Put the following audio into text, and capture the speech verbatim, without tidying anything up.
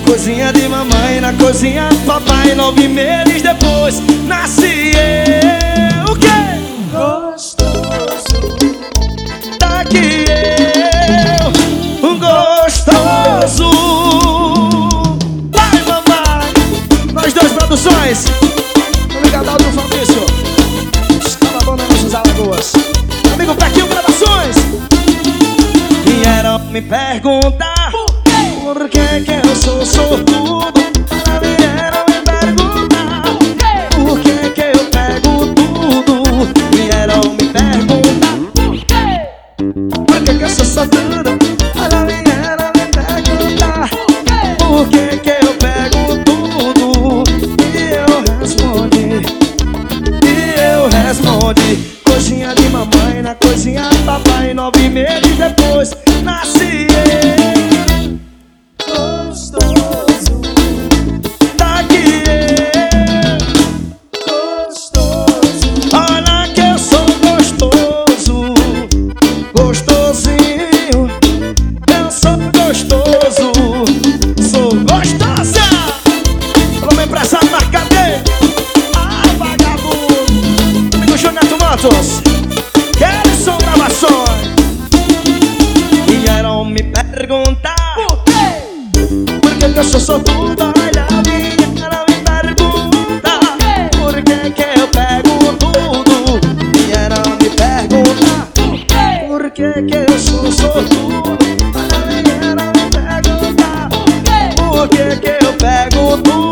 cozinha de mamãe, na cozinha do papai. Nove meses depois nasci eu. O quê? Gostoso. Daqui eu, um gostoso. Vai, mamãe. Nós dois produções. Obrigado, Aldo Fabrício. Estava bom nas nossas alagoas. Amigo Pequinho Gravações. Vieram me perguntar por que que eu sou sortudo. Ela vieram me perguntar por que que eu pego tudo. Vieram me perguntar por que que eu sou sortudo. Ela vieram me perguntar por que que eu pego tudo. E eu respondi, e eu respondi. Cozinha de mamãe, na cozinha do papai. Nove meses depois nasci eu. Gostoso. Daqui eu, Gostoso. olha que eu sou gostoso, gostosinho. Eu sou gostoso, sou gostosa. Alô, meu empresário Marcadê. Ah, vagabundo. Amigo Júnior Matos, Kelson Gravações. Vieram me perguntar por que que eu sou sortudo. Olha, vieram me perguntar por que que eu pego tudo. Vieram me perguntar por que que eu sou sortudo. Olha, vieram me perguntar por que que eu pego tudo.